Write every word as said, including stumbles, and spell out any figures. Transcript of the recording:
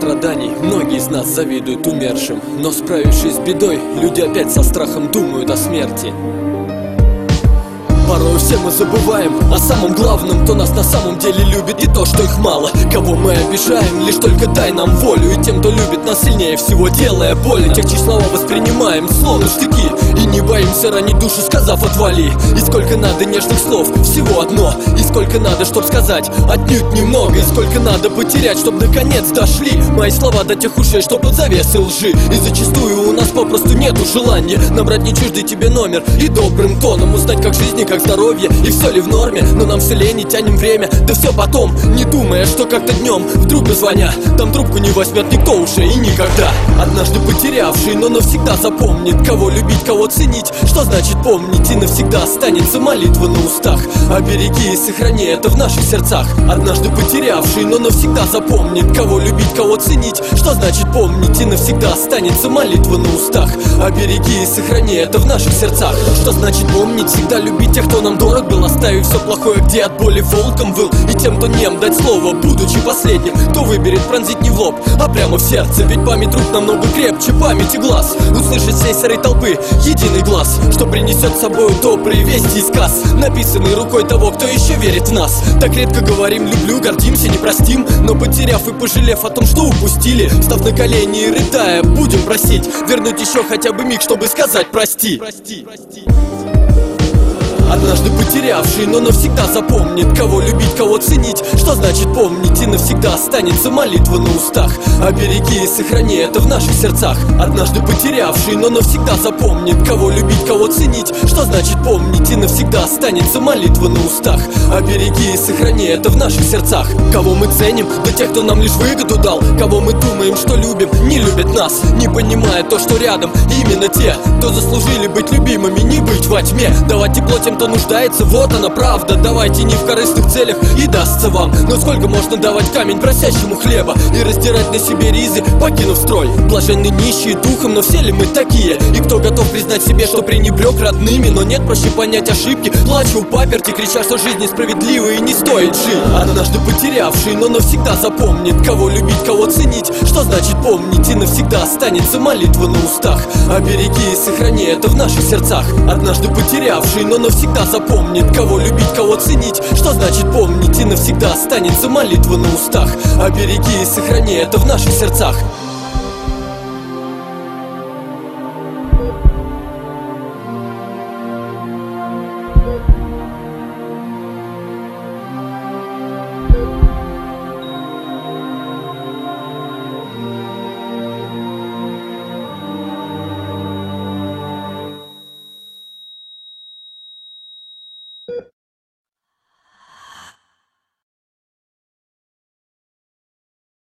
страданий многие из нас завидуют умершим. Но справившись с бедой, люди опять со страхом думают о смерти. Порой все мы забываем о самом главном, кто нас на самом деле любит, и то, что их мало. Кого мы обижаем, лишь только дай нам волю. И тем, кто любит нас сильнее всего, делая больно. Тех, чьи слова воспринимаем словно штыки, и не боимся ранить душу, сказав отвали. И сколько надо нежных слов, всего одно. И сколько надо, чтоб сказать, отнюдь немного. И сколько надо потерять, чтоб наконец дошли мои слова до тех ушей, что под завесой лжи. И зачастую у нас попросту нету желания набрать не чуждый тебе номер и добрым тоном узнать, как жизнь и как здоровье, и все ли в норме. Но нам все лень и тянем время, да все потом, не думая, что как-то днем вдруг позвоня, там трубку не возьмет никто уже и никогда. Однажды потерявший, но навсегда запомнит, кого любить, кого ценить, что значит помнить, и навсегда останется молитва на устах. Обереги и сохрани это в наших сердцах. Однажды потерявший, но навсегда запомнит, кого любить, кого ценить, что значит помнить, и навсегда останется молитва на устах. Обереги и сохрани это в наших сердцах. Что значит помнить, всегда любить тех, кто нам дорог был, оставив все плохое, где от боли волком выл. И тем, кто нем, дать слово, будучи последним, кто выберет пронзить не в лоб, а прямо в сердце. Ведь память рук намного крепче памяти глаз. Услышать всей серой толпы единый глаз, что принесет с собой добрые вести и сказ, написанный рукой того, кто еще верит в нас. Так редко говорим люблю, гордимся, не простим, но потеряв и пожалев о том, что упустили, став на колени и рыдая, будем просить вернуть еще хотя бы миг, чтобы сказать прости. Прости, прости. Однажды потерявший, но навсегда запомнит, кого любить, кого ценить, что значит помнить, и навсегда останется молитва на устах. Обереги и сохрани это в наших сердцах. Однажды потерявший, но навсегда запомнит, кого любить, кого ценить, что значит помнить, и навсегда останется молитва на устах. Обереги и сохрани это в наших сердцах. Кого мы ценим, да тех, кто нам лишь выгоду дал. Кого мы думаем, что любим, не любят нас, не понимая то, что рядом именно те, кто заслужили быть любимыми, не быть во тьме. Давать тепло тем, кто нуждается, вот она правда. Давайте не в корыстных целях, и дастся вам. Но сколько можно давать камень просящему хлеба и раздирать на себе ризы, покинув строй? Блаженны нищие духом, но все ли мы такие? И кто готов признать себе, что пренебрег родными? Но нет, проще понять ошибки, плачу у паперти, крича, что жизнь несправедлива и не стоит жить. Однажды потерявший, но навсегда запомнит, кого любить, кого ценить, что значит помнить, и навсегда останется молитва на устах. Обереги и сохрани это в наших сердцах. Однажды потерявший, но навсегда запомнит, кого любить, кого ценить, что значит помнить, и навсегда останется молитва на устах. Обереги и сохрани это в наших сердцах.